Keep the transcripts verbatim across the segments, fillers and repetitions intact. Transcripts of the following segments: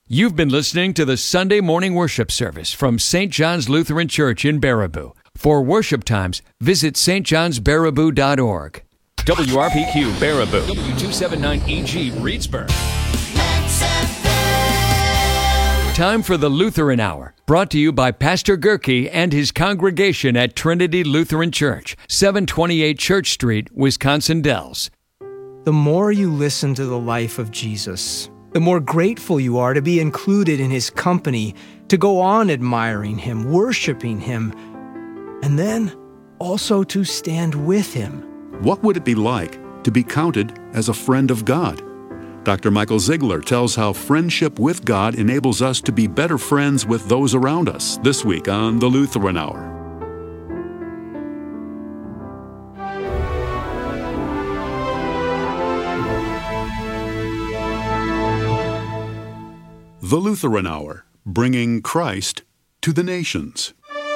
You've been listening to the Sunday morning worship service from Saint John's Lutheran Church in Baraboo. For worship times, visit s t johns baraboo dot org. W R P Q Baraboo. W two seventy-nine E G Reedsburg. Time for the Lutheran Hour, brought to you by Pastor Gerke and his congregation at Trinity Lutheran Church, seven twenty-eight Church Street, Wisconsin Dells. The more you listen to the life of Jesus, the more grateful you are to be included in his company, to go on admiring him, worshiping him, and then also to stand with him. What would it be like to be counted as a friend of God? Doctor Michael Ziegler tells how friendship with God enables us to be better friends with those around us this week on the Lutheran Hour. The Lutheran Hour, bringing Christ to the nations.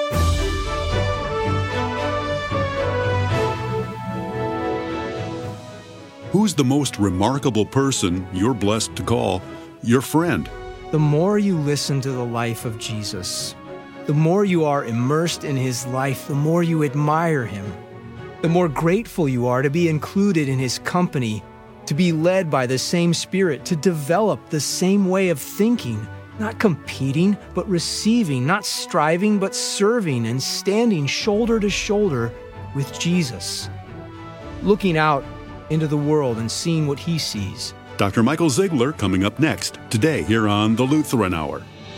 Who's the most remarkable person you're blessed to call your friend? The more you listen to the life of Jesus, the more you are immersed in his life, the more you admire him, the more grateful you are to be included in his company, to be led by the same Spirit, to develop the same way of thinking, not competing, but receiving, not striving, but serving, and standing shoulder to shoulder with Jesus, looking out into the world and seeing what he sees. Doctor Michael Ziegler coming up next, today here on the Lutheran Hour.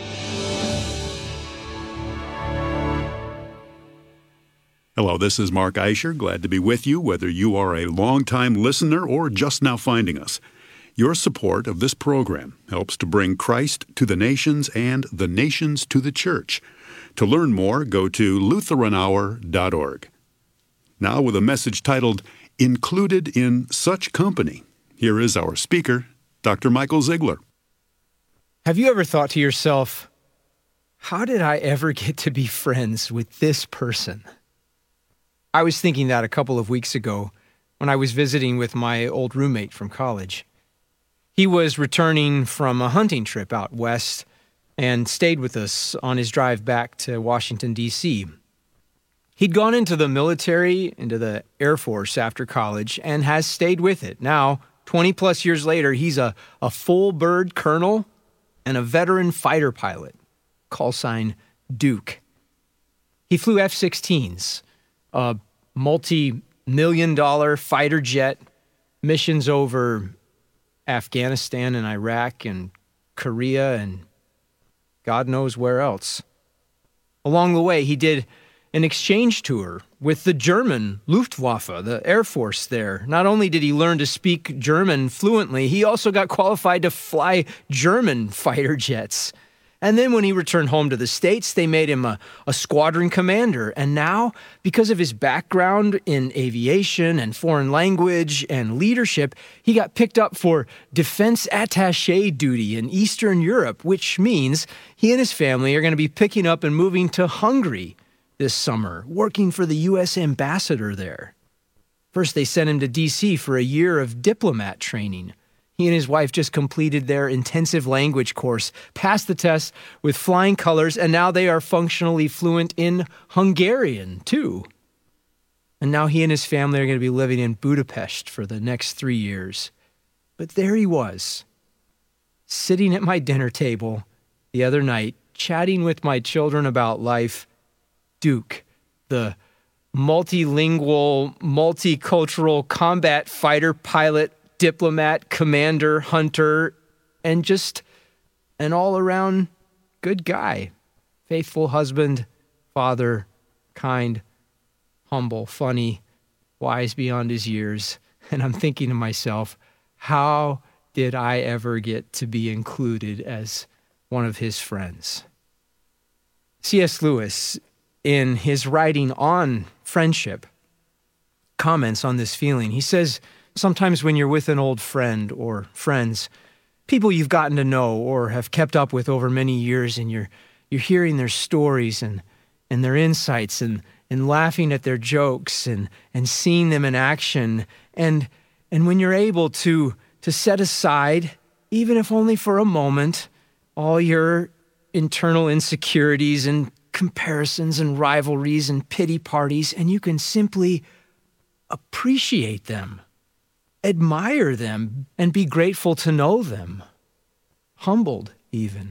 Hello, this is Mark Eicher. Glad to be with you, whether you are a longtime listener or just now finding us. Your support of this program helps to bring Christ to the nations and the nations to the church. To learn more, go to lutheran hour dot org. Now with a message titled, Included in Such Company, here is our speaker, Doctor Michael Ziegler. Have you ever thought to yourself, how did I ever get to be friends with this person? I was thinking that a couple of weeks ago when I was visiting with my old roommate from college. He was returning from a hunting trip out west and stayed with us on his drive back to Washington, D C He'd gone into the military, into the Air Force after college, and has stayed with it. Now, twenty plus years later, he's a, a full bird colonel and a veteran fighter pilot, call sign Duke. He flew F sixteens, a multi-million dollar fighter jet, missions over Afghanistan and Iraq and Korea and God knows where else. Along the way, he did an exchange tour with the German Luftwaffe, the Air Force there. Not only did he learn to speak German fluently, he also got qualified to fly German fighter jets. And then when he returned home to the States, they made him a, a squadron commander. And now, because of his background in aviation and foreign language and leadership, he got picked up for defense attaché duty in Eastern Europe, which means he and his family are going to be picking up and moving to Hungary this summer, working for the U S ambassador there. First, they sent him to D C for a year of diplomat training. He and his wife just completed their intensive language course, passed the test with flying colors, and now they are functionally fluent in Hungarian, too. And now he and his family are going to be living in Budapest for the next three years. But there he was, sitting at my dinner table the other night, chatting with my children about life. Duke, the multilingual, multicultural combat fighter pilot, diplomat, commander, hunter, and just an all-around good guy. Faithful husband, father, kind, humble, funny, wise beyond his years. And I'm thinking to myself, how did I ever get to be included as one of his friends? C S Lewis, in his writing on friendship, comments on this feeling. He says, sometimes when you're with an old friend or friends, people you've gotten to know or have kept up with over many years, and you're you're hearing their stories and and their insights and and laughing at their jokes and and seeing them in action, and and when you're able to to set aside, even if only for a moment, all your internal insecurities and comparisons and rivalries and pity parties, and you can simply appreciate them, admire them, and be grateful to know them, humbled even.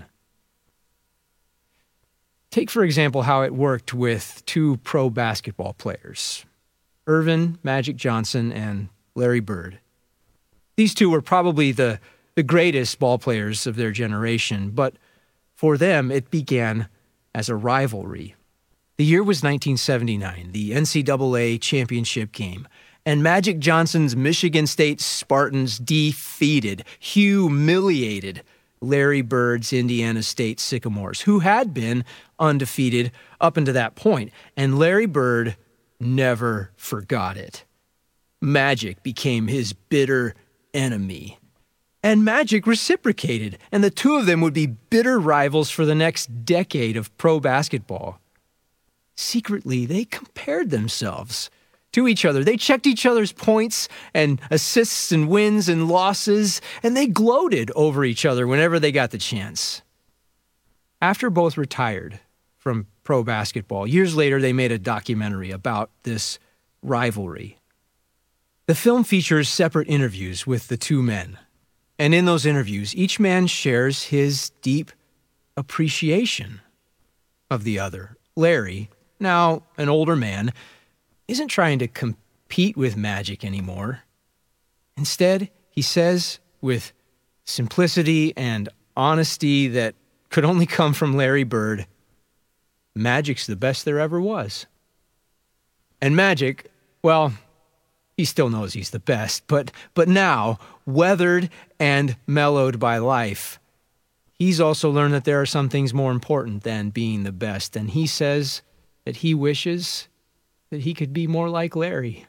Take, for example, how it worked with two pro basketball players, Earvin Magic Johnson and Larry Bird. These two were probably the, the greatest ball players of their generation, but for them, it began as a rivalry. The year was nineteen seventy-nine, the N C double A championship game, and Magic Johnson's Michigan State Spartans defeated, humiliated Larry Bird's Indiana State Sycamores, who had been undefeated up until that point, and Larry Bird never forgot it. Magic became his bitter enemy. And Magic reciprocated, and the two of them would be bitter rivals for the next decade of pro basketball. Secretly, they compared themselves to each other. They checked each other's points and assists and wins and losses, and they gloated over each other whenever they got the chance. After both retired from pro basketball, years later they made a documentary about this rivalry. The film features separate interviews with the two men. And in those interviews, each man shares his deep appreciation of the other. Larry, now an older man, isn't trying to compete with Magic anymore. Instead, he says with simplicity and honesty that could only come from Larry Bird, Magic's the best there ever was. And Magic, well, he still knows he's the best, but but now, weathered and mellowed by life, he's also learned that there are some things more important than being the best, and he says that he wishes that he could be more like Larry.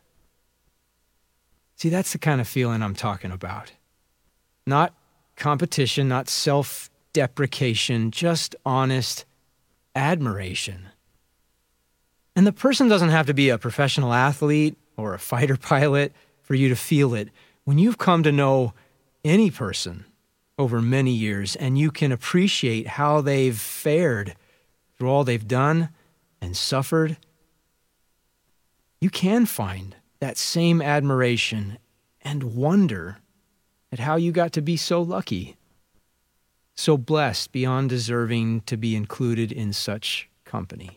See, that's the kind of feeling I'm talking about. Not competition, not self-deprecation, just honest admiration. And the person doesn't have to be a professional athlete or a fighter pilot for you to feel it. When you've come to know any person over many years and you can appreciate how they've fared through all they've done and suffered, you can find that same admiration and wonder at how you got to be so lucky, so blessed beyond deserving to be included in such company.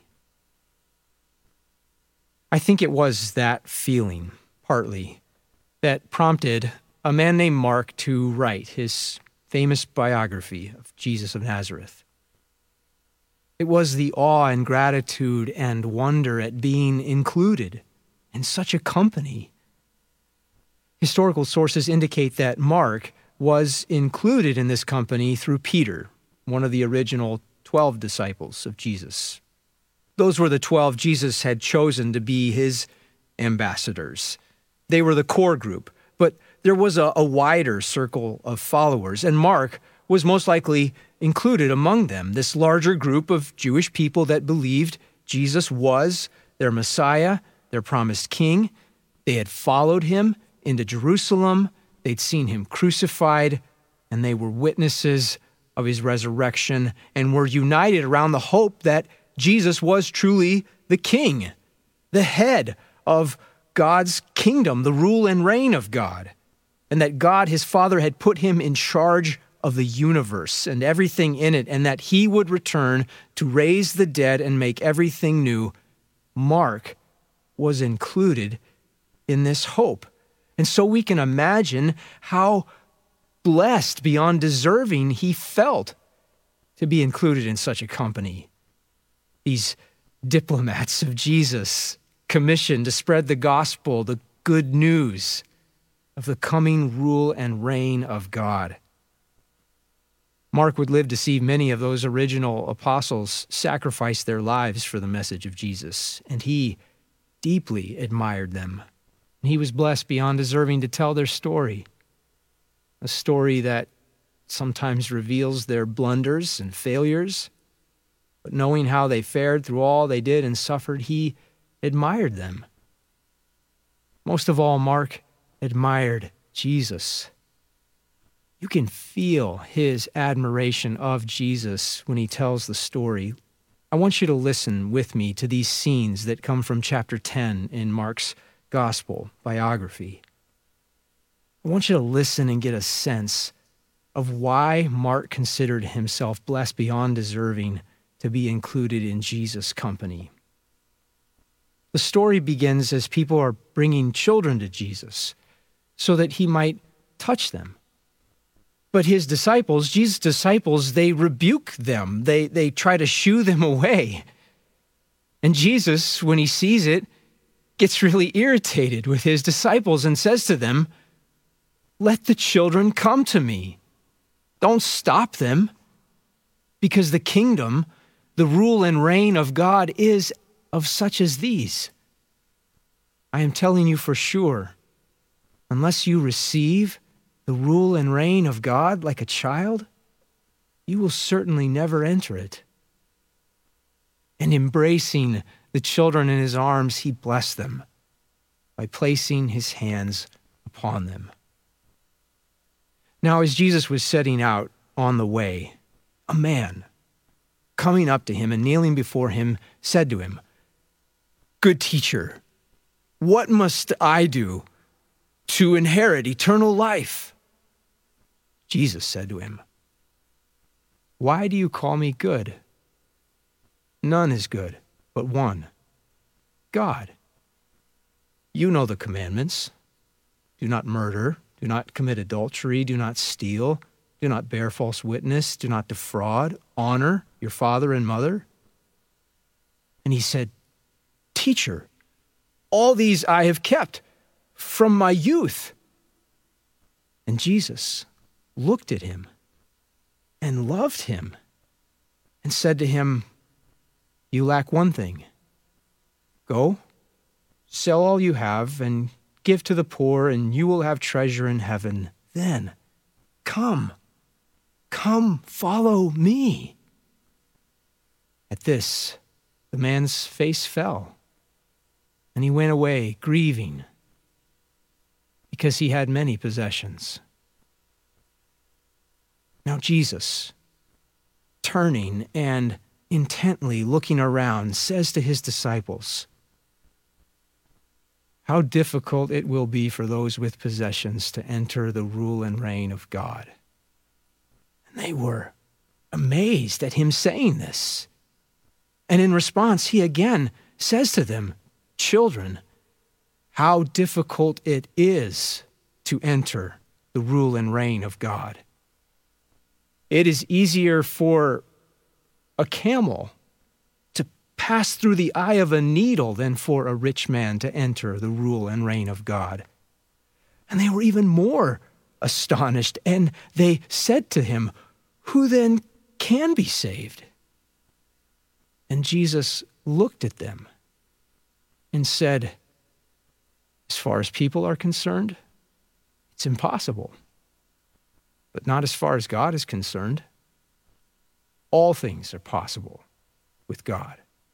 I think it was that feeling, partly, that prompted a man named Mark to write his famous biography of Jesus of Nazareth. It was the awe and gratitude and wonder at being included in such a company. Historical sources indicate that Mark was included in this company through Peter, one of the original twelve disciples of Jesus. Those were the twelve Jesus had chosen to be his ambassadors. They were the core group, but there was a, a wider circle of followers, and Mark was most likely included among them, this larger group of Jewish people that believed Jesus was their Messiah, their promised king. They had followed him into Jerusalem, they'd seen him crucified, and they were witnesses of his resurrection and were united around the hope that Jesus was truly the king, the head of God's kingdom, the rule and reign of God, and that God, his Father, had put him in charge of the universe and everything in it, and that he would return to raise the dead and make everything new. Mark was included in this hope. And so we can imagine how blessed beyond deserving he felt to be included in such a company. These diplomats of Jesus, commissioned to spread the gospel, the good news of the coming rule and reign of God. Mark would live to see many of those original apostles sacrifice their lives for the message of Jesus, and he deeply admired them. And he was blessed beyond deserving to tell their story, a story that sometimes reveals their blunders and failures, but knowing how they fared through all they did and suffered, he admired them. Most of all, Mark admired Jesus. You can feel his admiration of Jesus when he tells the story. I want you to listen with me to these scenes that come from chapter ten in Mark's gospel biography. I want you to listen and get a sense of why Mark considered himself blessed beyond deserving to be included in Jesus' company. The story begins as people are bringing children to Jesus so that he might touch them. But his disciples, Jesus' disciples, they rebuke them. They, they try to shoo them away. And Jesus, when he sees it, gets really irritated with his disciples and says to them, "Let the children come to me. Don't stop them, because the kingdom, the rule and reign of God is of such as these. I am telling you for sure, unless you receive the rule and reign of God like a child, you will certainly never enter it." And embracing the children in his arms, he blessed them by placing his hands upon them. Now, as Jesus was setting out on the way, a man, coming up to him and kneeling before him, said to him, "Good teacher, what must I do to inherit eternal life?" Jesus said to him, "Why do you call me good? None is good but one, God. You know the commandments. Do not murder. Do not commit adultery. Do not steal. Do not bear false witness. Do not defraud. Honor your father and mother." And he said, "Teacher, all these I have kept from my youth." And Jesus looked at him and loved him and said to him, "You lack one thing. Go, sell all you have and give to the poor, and you will have treasure in heaven. Then come, come, follow me." At this, the man's face fell, and he went away grieving, because he had many possessions. Now Jesus, turning and intently looking around, says to his disciples, "How difficult it will be for those with possessions to enter the rule and reign of God." And they were amazed at him saying this. And in response, he again says to them, "Children, how difficult it is to enter the rule and reign of God. It is easier for a camel to pass through the eye of a needle than for a rich man to enter the rule and reign of God." And they were even more astonished, and they said to him, "Who then can be saved?" And Jesus looked at them and said, "As far as people are concerned, it's impossible. But not as far as God is concerned. All things are possible with God."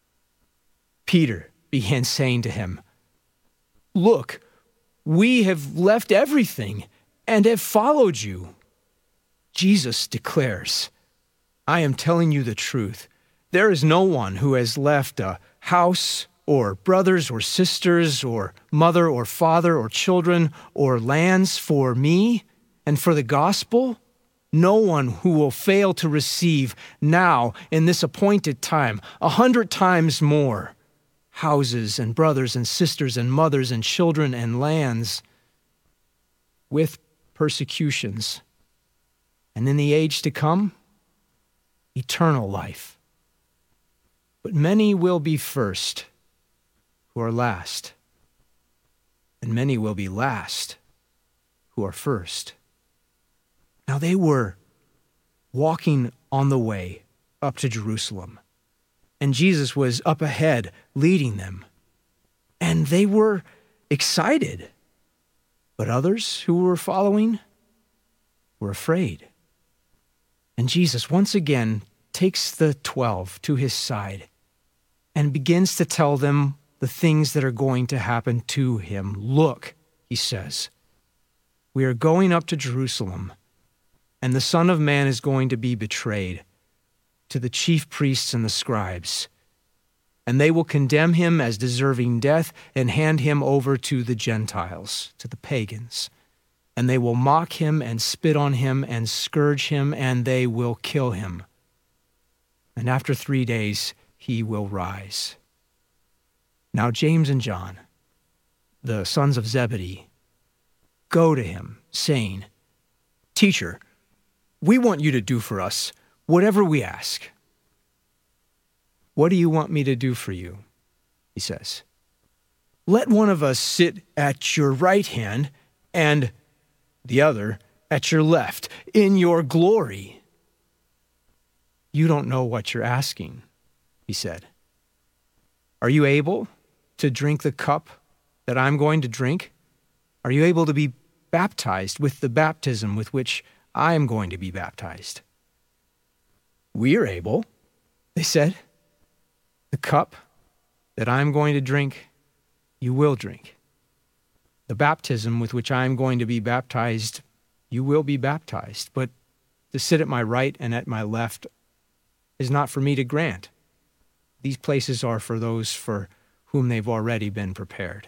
Peter began saying to him, "Look, we have left everything and have followed you." Jesus declares, "I am telling you the truth. There is no one who has left a house or brothers or sisters or mother or father or children or lands for me and for the gospel, no one who will fail to receive now in this appointed time a hundred times more houses and brothers and sisters and mothers and children and lands with persecutions, and in the age to come, eternal life. But many will be first who are last, and many will be last who are first." Now they were walking on the way up to Jerusalem, and Jesus was up ahead leading them, and they were excited. But others who were following were afraid. And Jesus once again takes the twelve to his side and begins to tell them the things that are going to happen to him. "Look," he says, "we are going up to Jerusalem, and the Son of Man is going to be betrayed to the chief priests and the scribes, and they will condemn him as deserving death and hand him over to the Gentiles, to the pagans. And they will mock him and spit on him and scourge him, and they will kill him. And after three days, he will rise. Now James and John, the sons of Zebedee, go to him, saying, "Teacher, we want you to do for us whatever we ask." "What do you want me to do for you?" he says. "Let one of us sit at your right hand and the other at your left in your glory." "You don't know what you're asking," he said. "Are you able to drink the cup that I'm going to drink? Are you able to be baptized with the baptism with which I am going to be baptized?" "We are able," they said. "The cup that I am going to drink, you will drink. The baptism with which I am going to be baptized, you will be baptized. But to sit at my right and at my left is not for me to grant. These places are for those for whom they've already been prepared."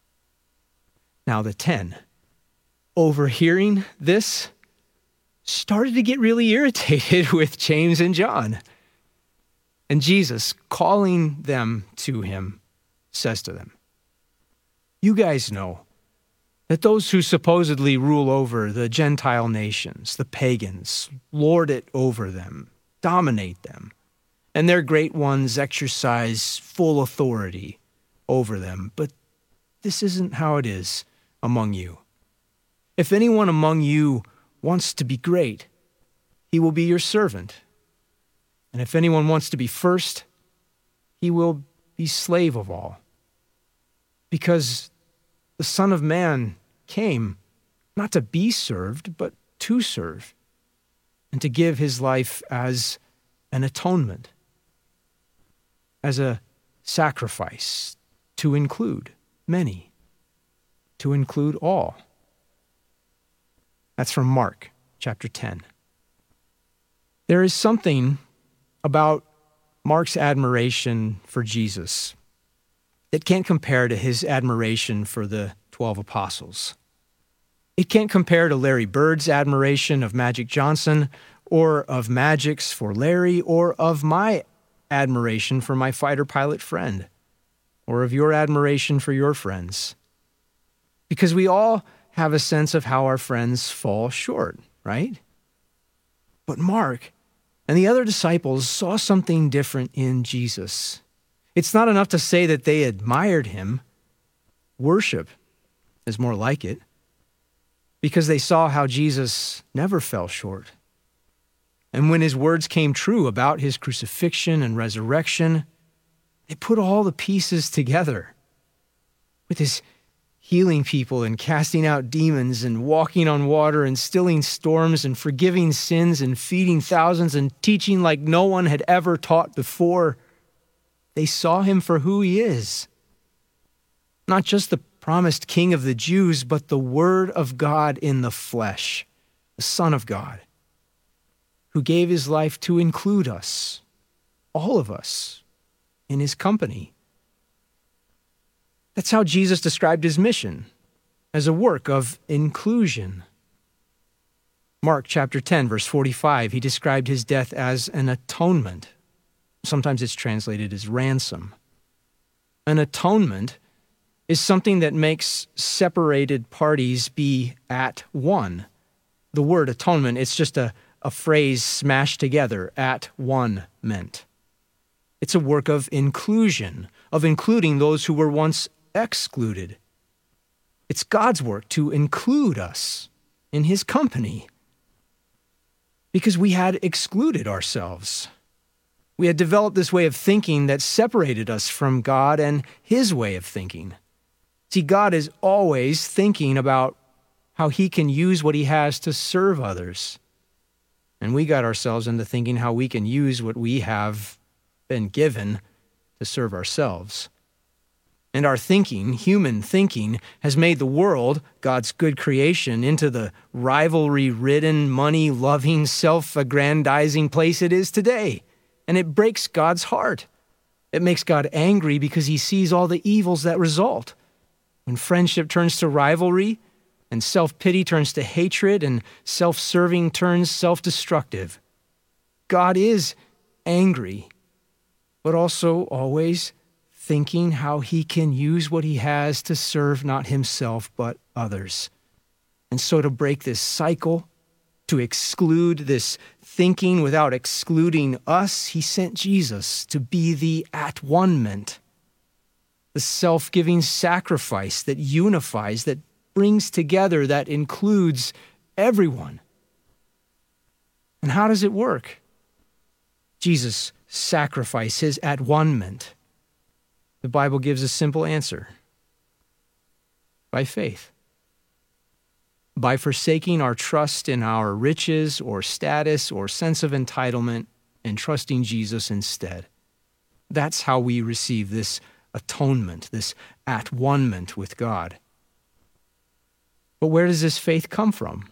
Now the ten, overhearing this, started to get really irritated with James and John. And Jesus, calling them to him, says to them, "You guys know that those who supposedly rule over the Gentile nations, the pagans, lord it over them, dominate them, and their great ones exercise full authority over them. But this isn't how it is among you. If anyone among you wants to be great, he will be your servant. And if anyone wants to be first, he will be slave of all. Because the Son of Man came not to be served, but to serve, and to give his life as an atonement, as a sacrifice, to include many, to include all." That's from Mark chapter ten. There is something about Mark's admiration for Jesus that can't compare to his admiration for the twelve apostles. It can't compare to Larry Bird's admiration of Magic Johnson, or of Magic's for Larry, or of my admiration for my fighter pilot friend, or of your admiration for your friends. Because we all have a sense of how our friends fall short, right? But Mark and the other disciples saw something different in Jesus. It's not enough to say that they admired him. Worship is more like it, because they saw how Jesus never fell short. And when his words came true about his crucifixion and resurrection, they put all the pieces together. With his healing people and casting out demons and walking on water and stilling storms and forgiving sins and feeding thousands and teaching like no one had ever taught before, they saw him for who he is. Not just the promised King of the Jews, but the Word of God in the flesh, the Son of God, who gave his life to include us, all of us, in his company. That's how Jesus described his mission, as a work of inclusion. Mark chapter ten, verse forty-five, he described his death as an atonement. Sometimes it's translated as ransom. An atonement is something that makes separated parties be at one. The word atonement, it's just a, a phrase smashed together, at one meant. It's a work of inclusion, of including those who were once excluded. It's God's work to include us in his company, because we had excluded ourselves. We had developed this way of thinking that separated us from God and his way of thinking. See, God is always thinking about how he can use what he has to serve others. And we got ourselves into thinking how we can use what we have been given to serve ourselves. And our thinking, human thinking, has made the world, God's good creation, into the rivalry-ridden, money-loving, self-aggrandizing place it is today. And it breaks God's heart. It makes God angry because he sees all the evils that result. When friendship turns to rivalry, and self-pity turns to hatred, and self-serving turns self-destructive. God is angry, but also always thinking how he can use what he has to serve not himself, but others. And so to break this cycle, to exclude this thinking without excluding us, he sent Jesus to be the at-one-ment, the self-giving sacrifice that unifies, that brings together, that includes everyone. And how does it work? Jesus' sacrifice, his at-one-ment. The Bible gives a simple answer. By faith. By forsaking our trust in our riches or status or sense of entitlement and trusting Jesus instead. That's how we receive this atonement, this at-one-ment with God. But where does this faith come from?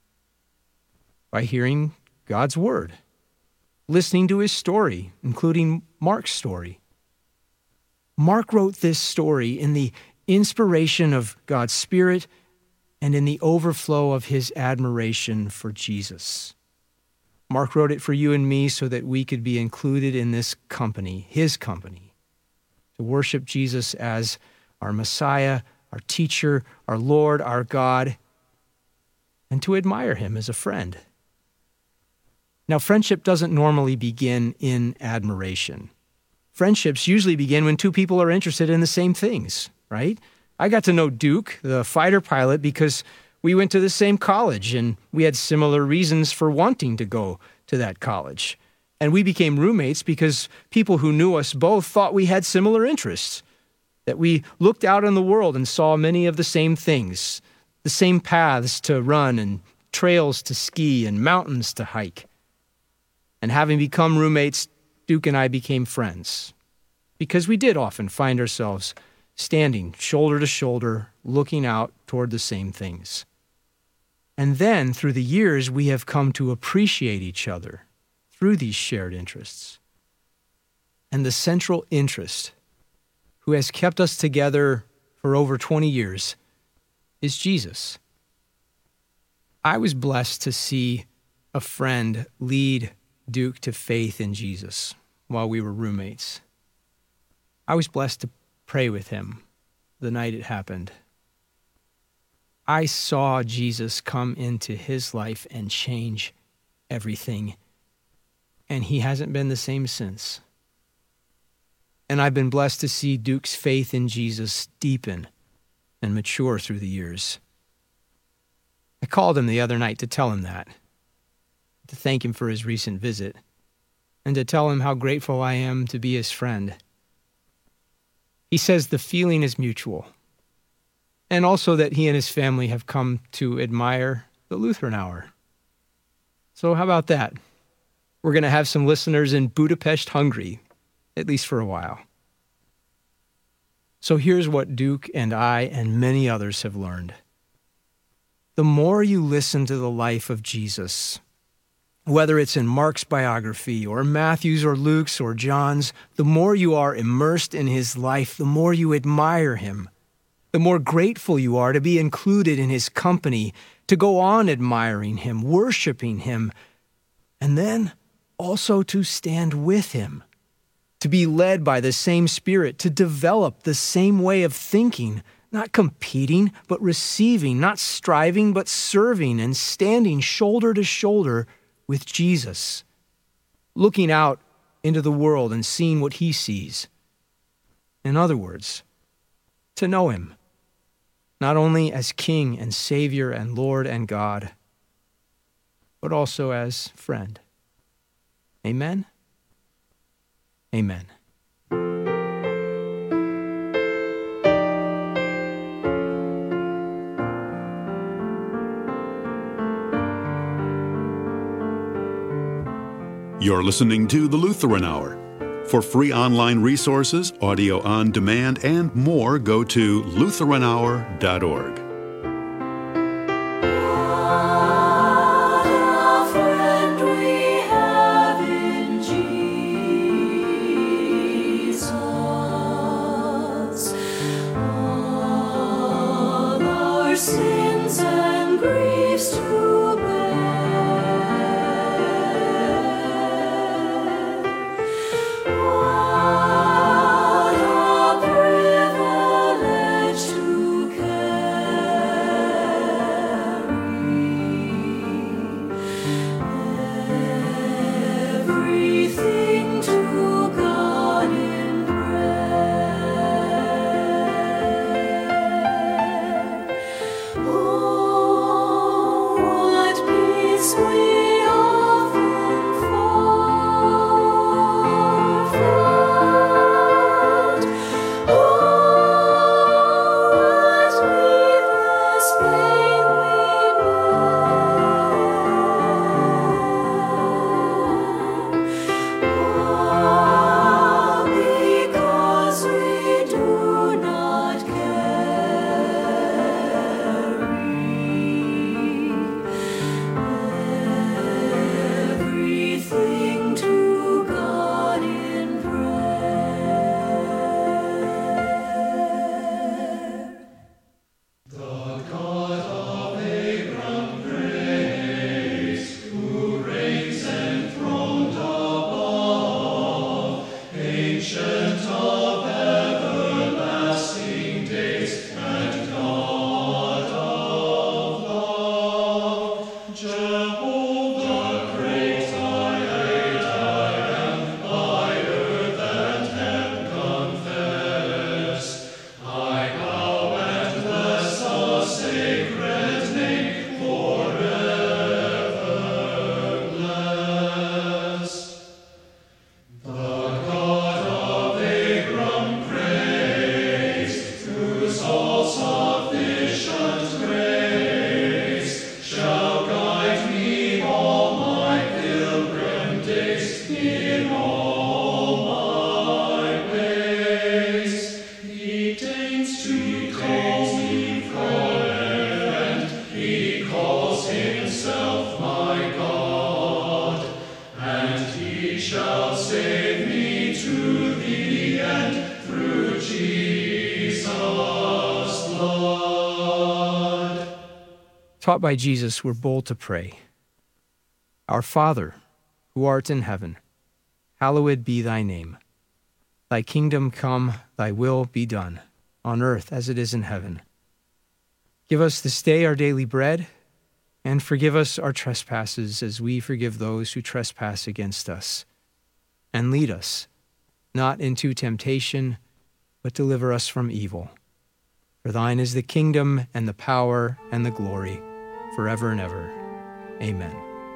By hearing God's word, listening to his story, including Mark's story. Mark wrote this story in the inspiration of God's Spirit and in the overflow of his admiration for Jesus. Mark wrote it for you and me so that we could be included in this company, his company, to worship Jesus as our Messiah, our teacher, our Lord, our God, and to admire him as a friend. Now, friendship doesn't normally begin in admiration. Friendships usually begin when two people are interested in the same things, right? I got to know Duke, the fighter pilot, because we went to the same college and we had similar reasons for wanting to go to that college. And we became roommates because people who knew us both thought we had similar interests, that we looked out in the world and saw many of the same things, the same paths to run and trails to ski and mountains to hike. And having become roommates, Duke and I became friends because we did often find ourselves standing shoulder to shoulder, looking out toward the same things. And then, through the years, we have come to appreciate each other through these shared interests. And the central interest, who has kept us together for over twenty years, is Jesus. I was blessed to see a friend lead Duke to faith in Jesus while we were roommates. I was blessed to pray with him the night it happened. I saw Jesus come into his life and change everything, and he hasn't been the same since. And I've been blessed to see Duke's faith in Jesus deepen and mature through the years. I called him the other night to tell him that, to thank him for his recent visit, and to tell him how grateful I am to be his friend. He says the feeling is mutual, and also that he and his family have come to admire the Lutheran Hour. So how about that? We're going to have some listeners in Budapest, Hungary, at least for a while. So here's what Duke and I and many others have learned. The more you listen to the life of Jesus, whether it's in Mark's biography or Matthew's or Luke's or John's, the more you are immersed in his life, the more you admire him, the more grateful you are to be included in his company, to go on admiring him, worshiping him, and then also to stand with him, to be led by the same Spirit, to develop the same way of thinking, not competing, but receiving, not striving, but serving and standing shoulder to shoulder with Jesus, looking out into the world and seeing what he sees. In other words, to know him, not only as King and Savior and Lord and God, but also as friend. Amen? Amen. You're listening to the Lutheran Hour. For free online resources, audio on demand, and more, go to Lutheran Hour dot org. Taught by Jesus, we're bold to pray. Our Father, who art in heaven, hallowed be thy name. Thy kingdom come, thy will be done, on earth as it is in heaven. Give us this day our daily bread, and forgive us our trespasses as we forgive those who trespass against us. And lead us not into temptation, but deliver us from evil. For thine is the kingdom and the power and the glory, forever and ever. Amen.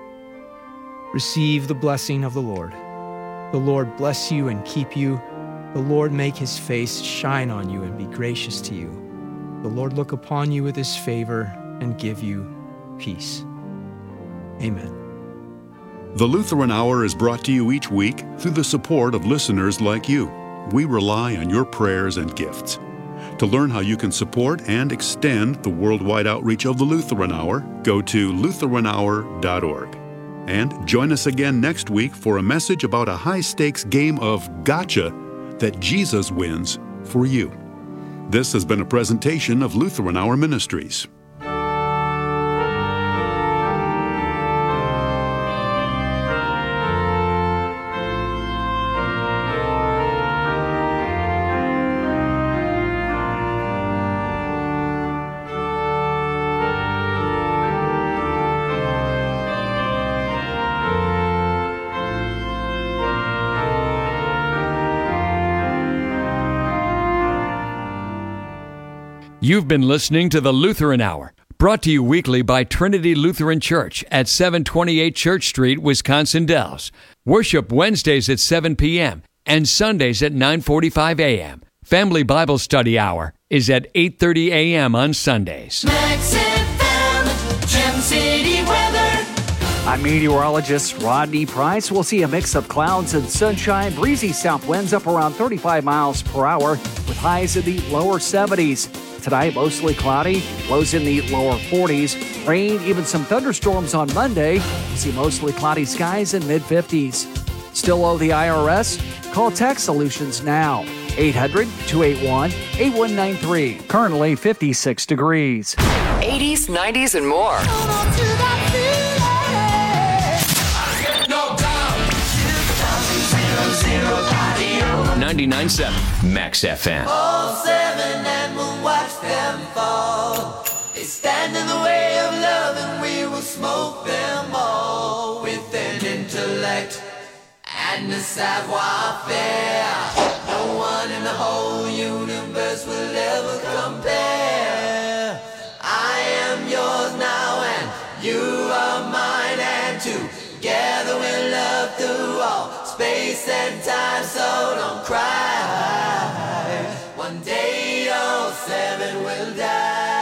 Receive the blessing of the Lord. The Lord bless you and keep you. The Lord make his face shine on you and be gracious to you. The Lord look upon you with his favor and give you peace. Amen. The Lutheran Hour is brought to you each week through the support of listeners like you. We rely on your prayers and gifts. To learn how you can support and extend the worldwide outreach of the Lutheran Hour, go to Lutheran Hour dot org. And join us again next week for a message about a high-stakes game of gotcha that Jesus wins for you. This has been a presentation of Lutheran Hour Ministries. You've been listening to the Lutheran Hour, brought to you weekly by Trinity Lutheran Church at seven twenty-eight Church Street, Wisconsin Dells. Worship Wednesdays at seven p.m. and Sundays at nine forty-five a.m. Family Bible Study Hour is at eight thirty a.m. on Sundays. Max F M, Gem City weather. I'm meteorologist Rodney Price. We'll see a mix of clouds and sunshine, breezy south winds up around thirty-five miles per hour with highs in the lower seventies. Tonight, mostly cloudy, lows in the lower forties. Rain, even some thunderstorms on Monday. We'll see mostly cloudy skies in mid-fifties. Still owe the I R S? Call Tax Solutions now. eight hundred, two eight one, eight one nine three. Currently fifty-six degrees. eighties, nineties, and more. ninety-nine point seven Max F M. All seven and we'll watch them fall. They stand in the way of love and we will smoke them all with an intellect and a savoir-faire. No one in the whole universe will ever compare. I am yours now and you are mine, and together we'll love through all space and time, so don't cry. One day all seven will die.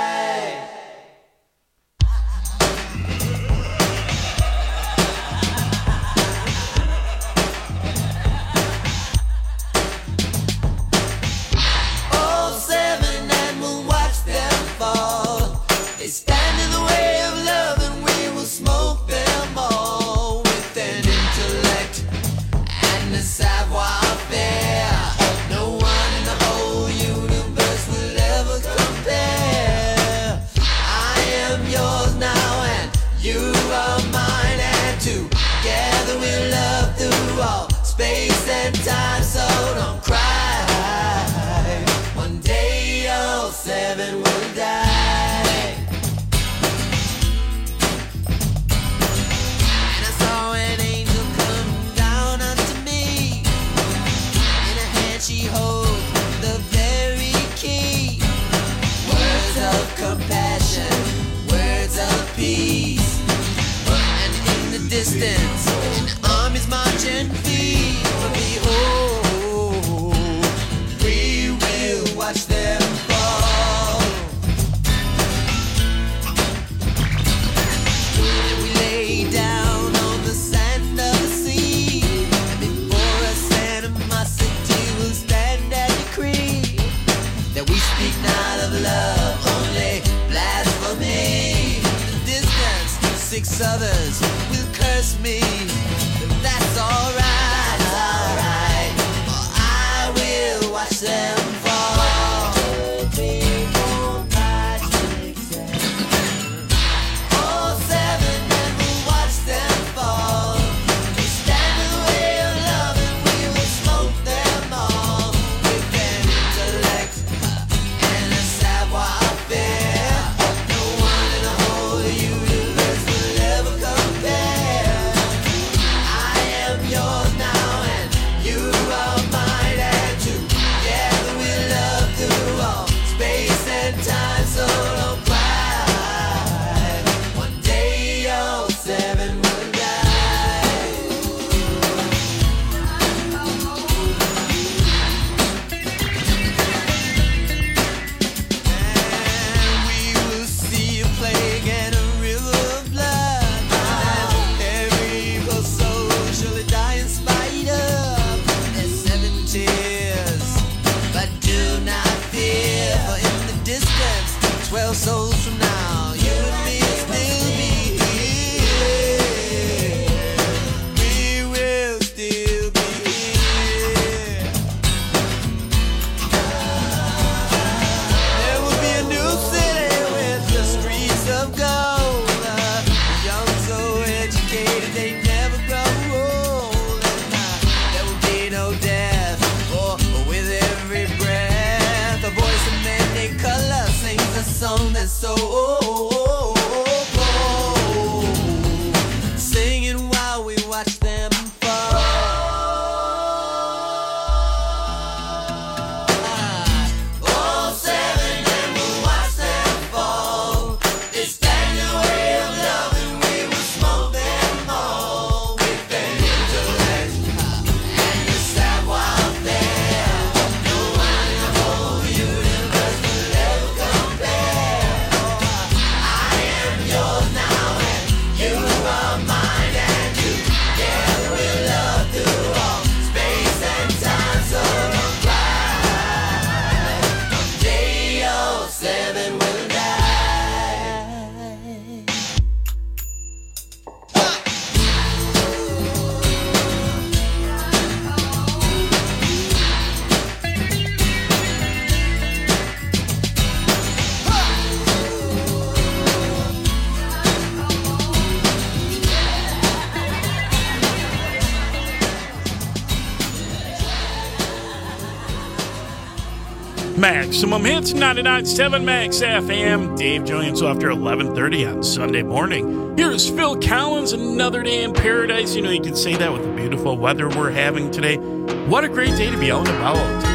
All seven and we'll watch them fall. They stand in the way of love and we will smoke them all with an intellect and a savoir-faire. No one in the whole universe will ever compare. I am yours now and you are mine, and together we'll love through all space and time, so don't cry. One day all seven will die. And I saw an angel come down unto me. In her hand she holds the very key. Words of compassion, words of peace. And in the distance, an army's marching feet. But behold, we will watch them fall. And we lay down on the sand of the sea, and before us animosity will stand and decree that we speak not of love, only blasphemy. In the distance, six others will curse me, but that's alright, alright, for I will watch them fall. Two, three, four, five, six, seven. All seven and we'll watch them fall. They stand in the way of love and we will smoke them all with an intellect and a savoir-faire. No one in the whole universe will ever compare. I am yours now and you are mine, and together we'll love through all space and time, so don't cry. One day all seven will die. And we will see a plague and a river of blood, and every evil soul surely die in spite of their seven tears. But do not fear, for in the distance, twelve souls from now, you and me will still be here. We will still be here. There will be a new city with the streets of gold. Uh, the young so educated they never grow old. And uh, there will be no death, for with every breath, a voice of many colors sings a song that's so Maximum Hits, ninety-nine point seven Max F M. Dave joins you after eleven thirty on Sunday morning. Here's Phil Collins, Another Day in Paradise. You know, you can say that with the beautiful weather we're having today. What a great day to be out and about.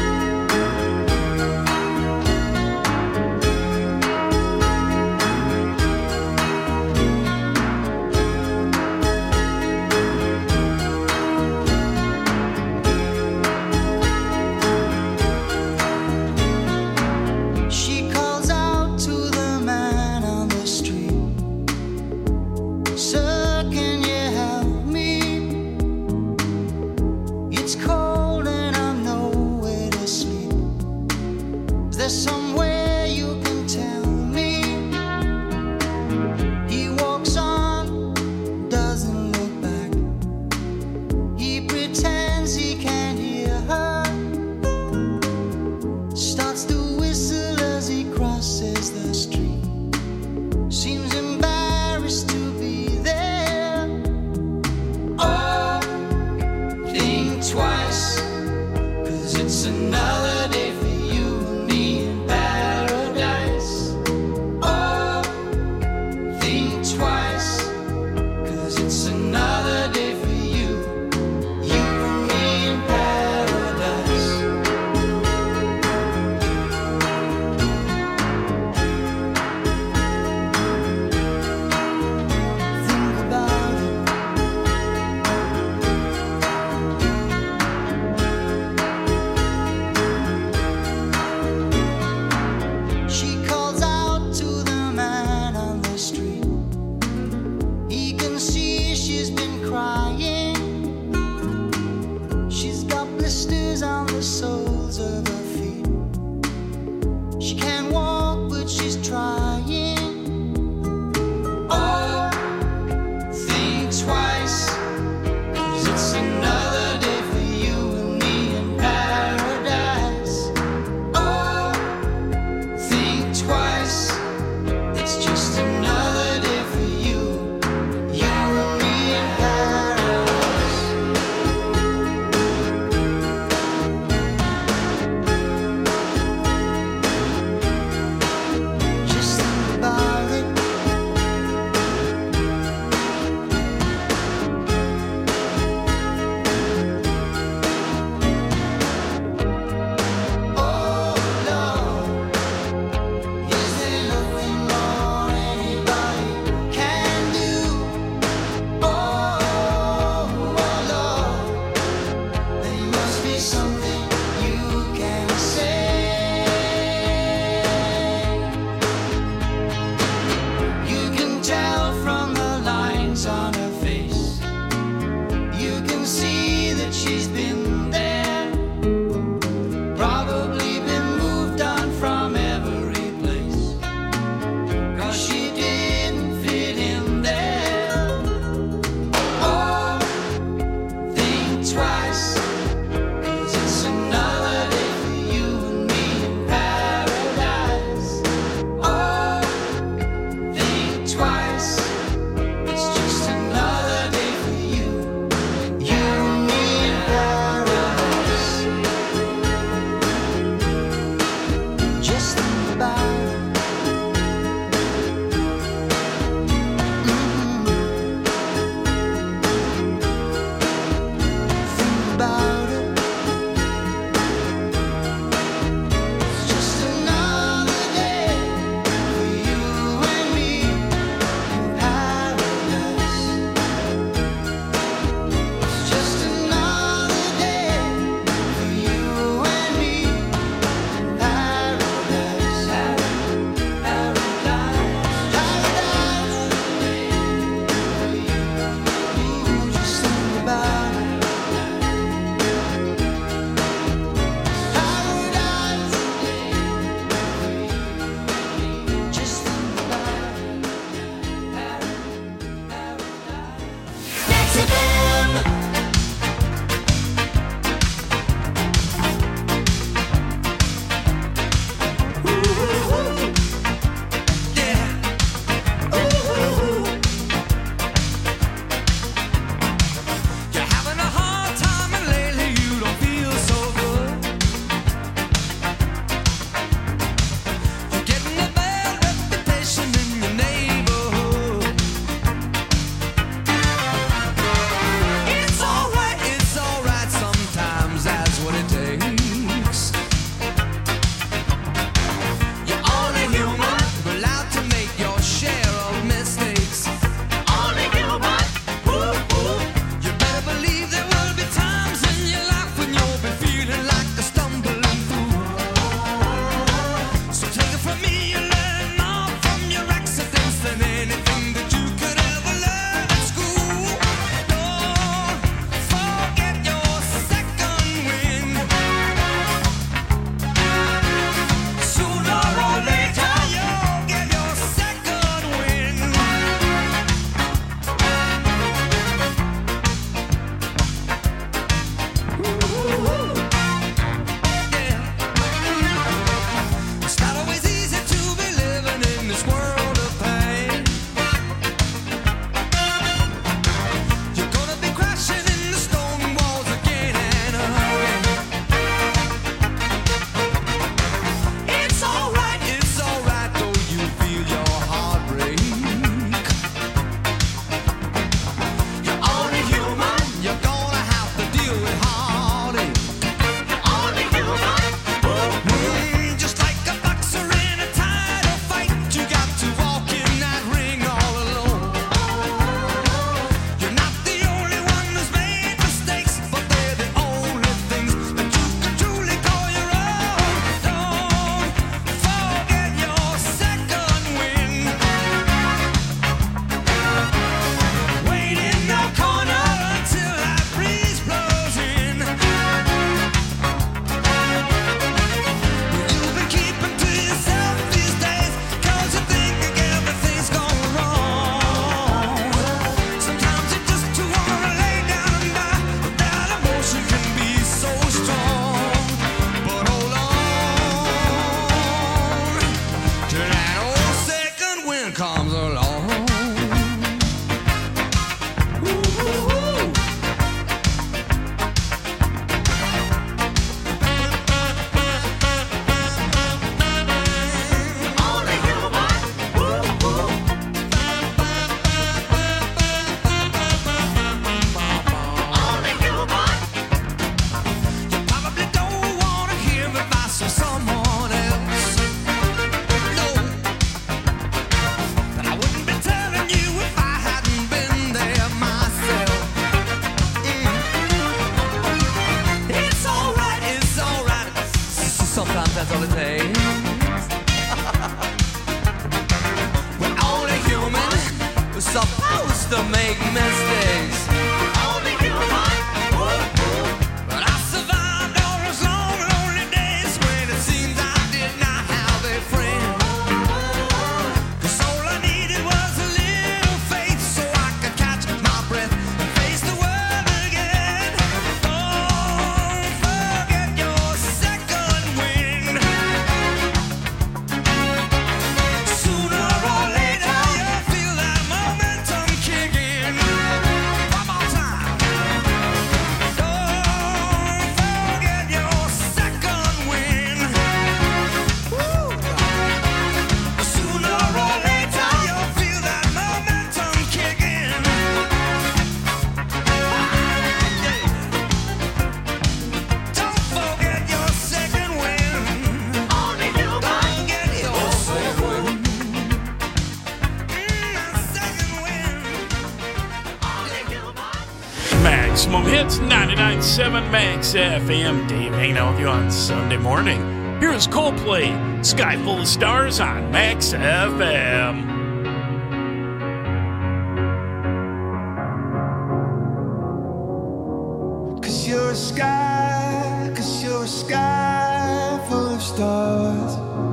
things. We're only human, we're supposed to make mistakes. Only human. But I survived all those long, lonely days when it seems I did not have a friend. 'Cause all I needed was a little faith so I could catch my breath and face the world again. Don't forget your second wind. Sooner or later you'll feel that momentum kick in. One more time. Don't forget your second wind. Woo. Sooner or later you'll feel that momentum kick in. Don't forget your second wind. Only you can get your second wind. Mm, second wind. Only you can. Maximum Hits ninety-nine point seven Max F M. Dave hanging out with you on Sunday morning. Here's Coldplay, Sky Full of Stars on Max F M. Cause you're a sky, cause you're a sky full of stars.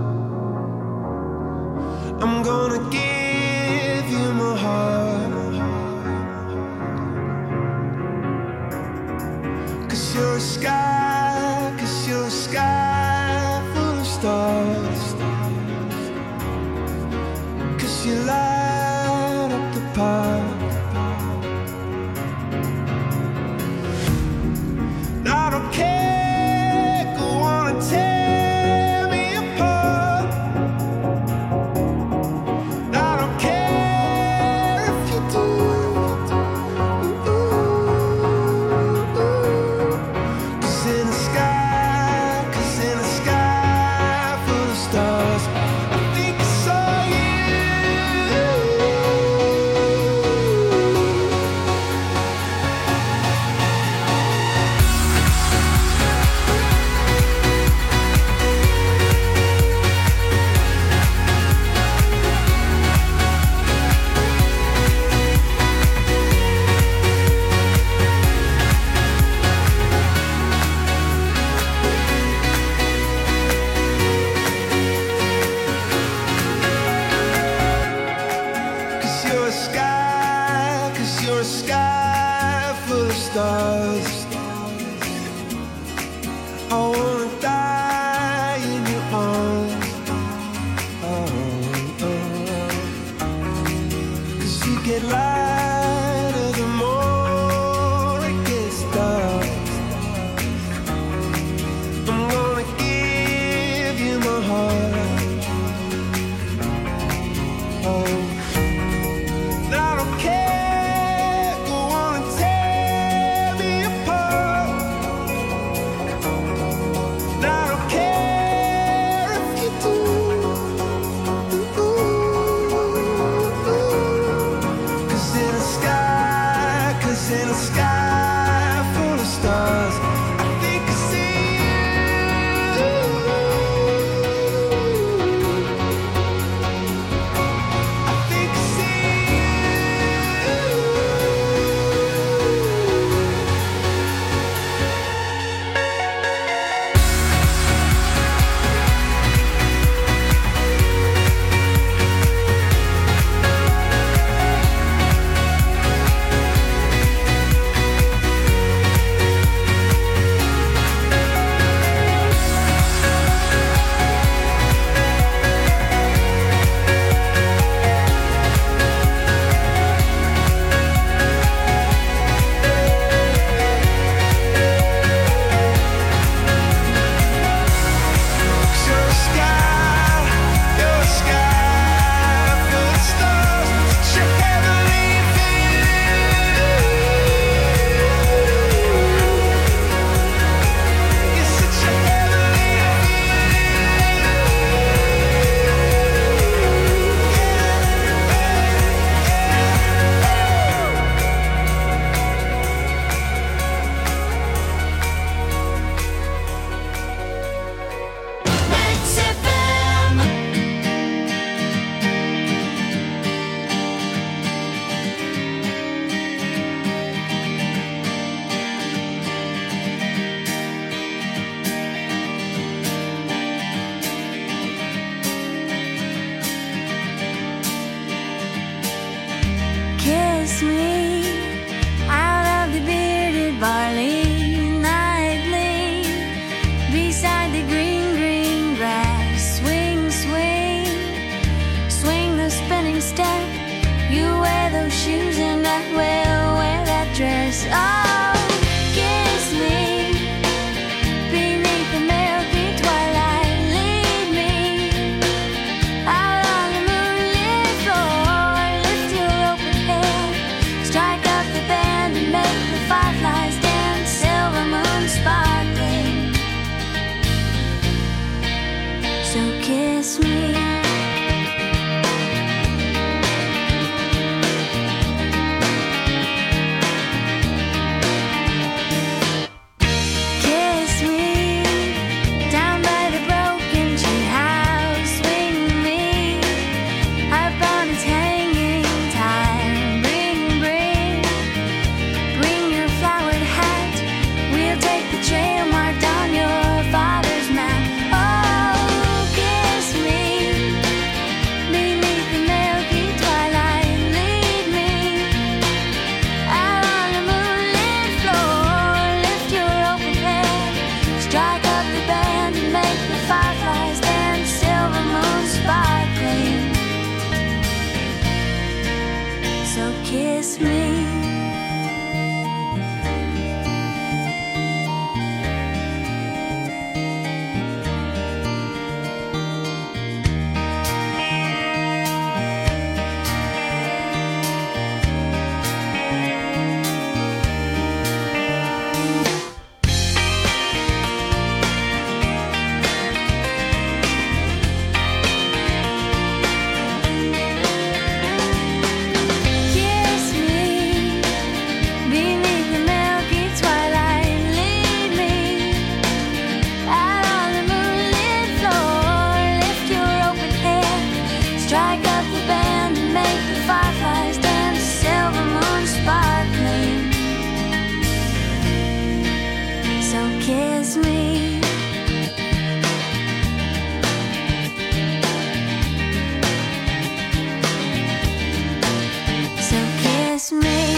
I'm gonna give you my heart. Cause you're a sky, cause you're a sky full of stars. Cause you light up the park. I don't care, go on and tear me apart. I don't care if you do. Cause in the sky, cause in the sky full of stars, I think I saw you. Cause you're a sky, cause you're a sky full of stars. I wanna die in your arms. Oh, oh. Cause you get lighter the more it gets dark. I'm gonna give you my heart. Oh. I don't care, go on and tear me apart. I don't care if you do. Cause in kiss me out of the bearded barley nightly, beside the green, green grass. Swing, swing, swing the spinning step. You wear those shoes and I will wear that dress. Oh, kiss me beneath the milky twilight. Lead me out on the moonlit floor. Lift your open head, strike up the band and make the fireflies dance. Silver moon sparkling. So kiss me. Kiss me. Kiss me. So kiss me.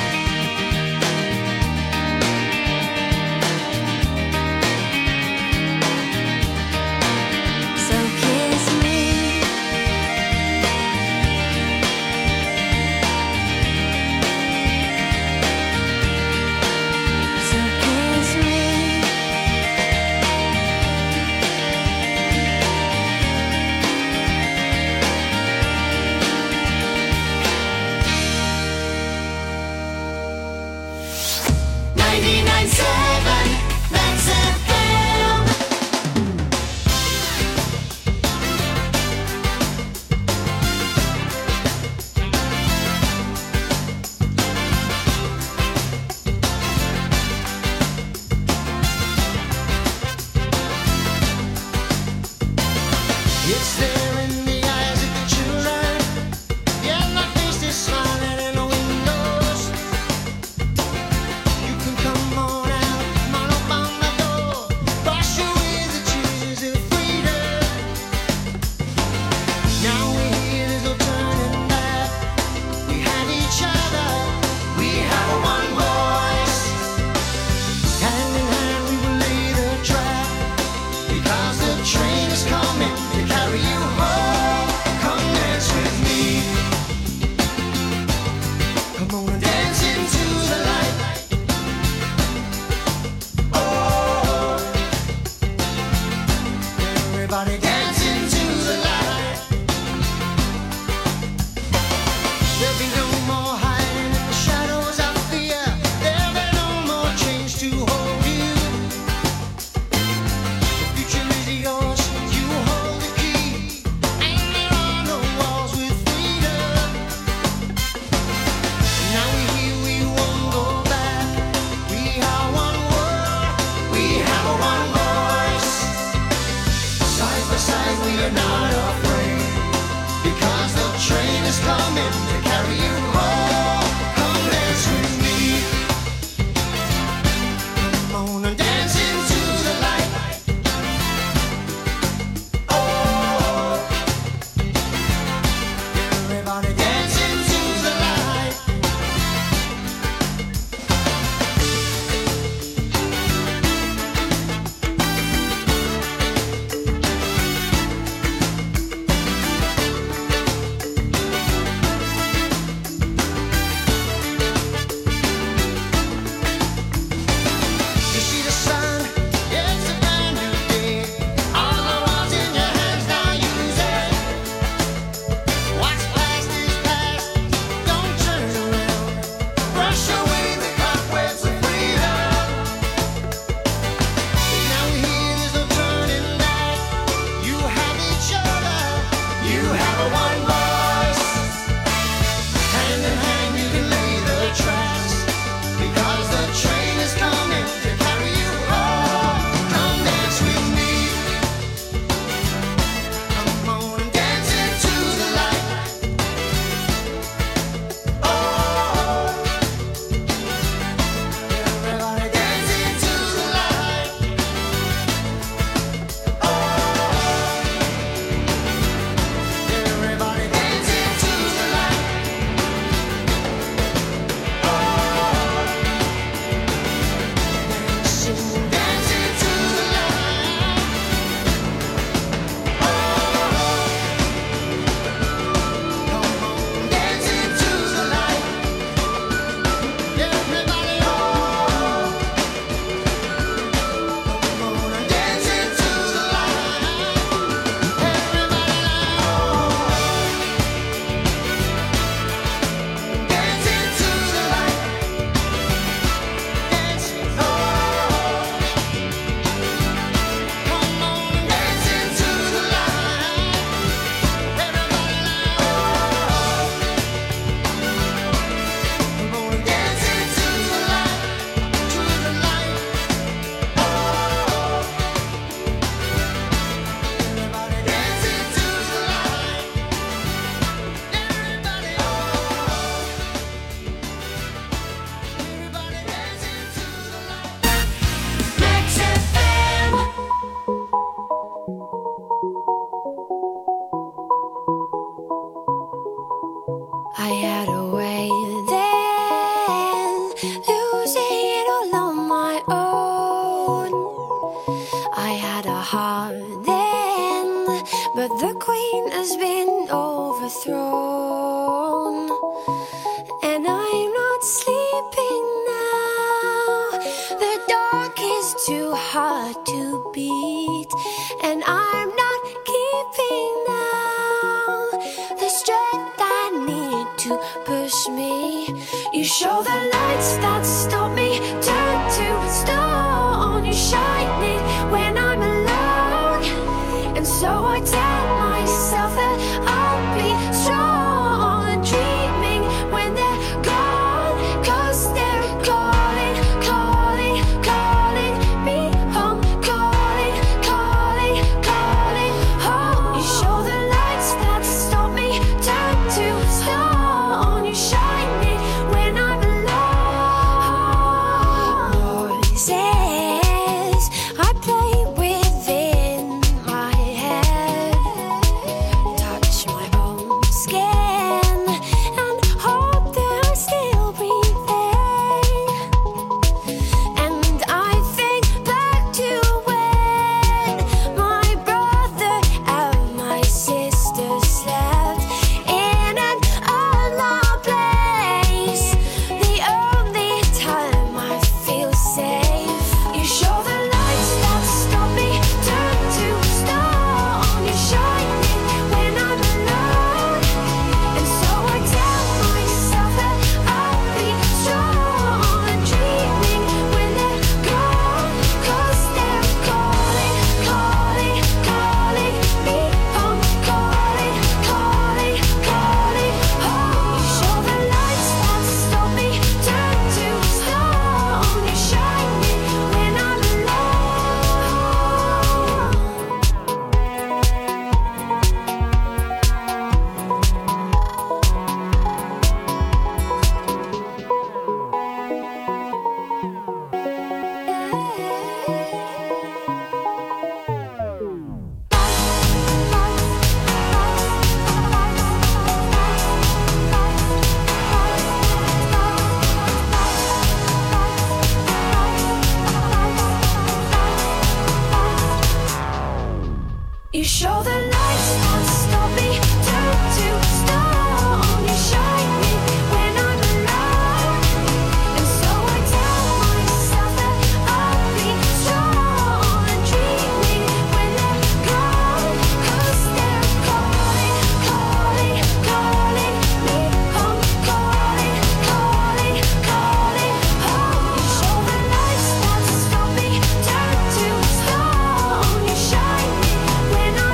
It's there in the eyes of the children. Yeah, my face is smiling in the windows. You can come on out, come on up on my door. Wash away the tears of freedom. Now we're here, there's no turning back. We have each other, we have one voice. Hand in hand we will lay the track, because the train is coming. Carry you home, come dance with me. Come on and dance into the light. Oh, everybody dance into the light. There'll be no more hiding in the shadows of fear. There'll be no more chains to hold you. The future is yours. We're not afraid, because the train is coming to carry you home. Come dance with me. Come on and dance into the light. Oh, everybody dance into the light. but the queen has been overthrown, and I'm not sleeping now. The dark is too hard to beat, and I'm not keeping now the strength I need to push me. You show the lights that stop me, turn to stone. You shine it when I'm alone, and so I tell myself that I'll be strong, dreaming when they're gone, 'cause they're calling, calling, calling me home, calling, calling, calling home. You show the lights that stop me, turn to stone. You shine it when I'm alone. Voices I play within my head, touch my own skin, and hope they're still breathing. And I think back to when my brother and my sister slept in an unknown place, the only time I feel safe. You show the lights that stop me, turn to stone. You shine it when I'm alone, and so I tell myself that I'll be strong, dreaming when they're gone, 'cause they're calling, calling, calling me home, calling, calling, calling home. You show the lights that stop me, turn to stone. You shine it when I'm You show the lights that stop me, turn to stone. You shine it when I'm alone, and so I tell myself that I'll be strong, dreaming when they're gone, 'cause they're calling, calling, calling me home, calling, calling, calling home. You show the lights that stop me, turn to stone. You shine it when I'm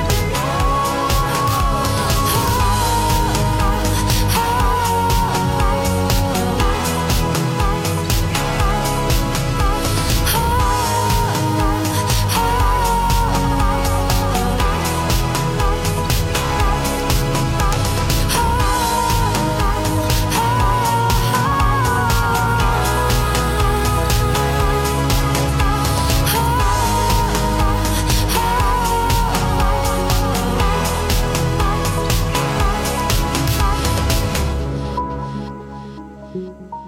alone.